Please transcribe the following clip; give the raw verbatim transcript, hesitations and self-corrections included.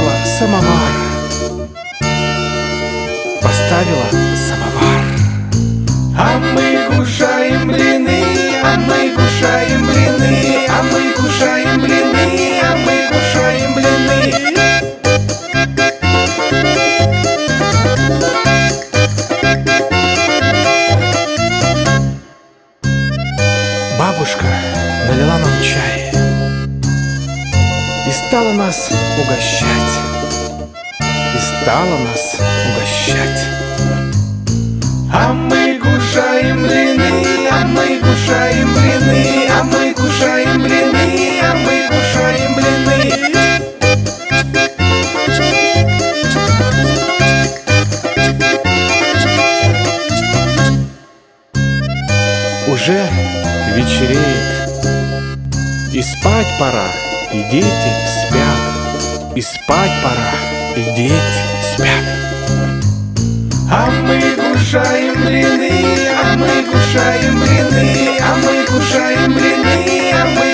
поставила самовар. Поставила самовар. А мы кушаем блины, а мы кушаем блины, а мы кушаем блины, а мы кушаем блины. Бабушка налила нам чай и стала нас угощать, и стала нас угощать. А мы кушаем блины, а мы кушаем блины, а мы кушаем блины, а мы кушаем блины. Уже вечереет, и спать пора, и дети спят, и спать пора, и дети спят. А мы кушаем блины, а мы кушаем блины, а мы кушаем блины, а мы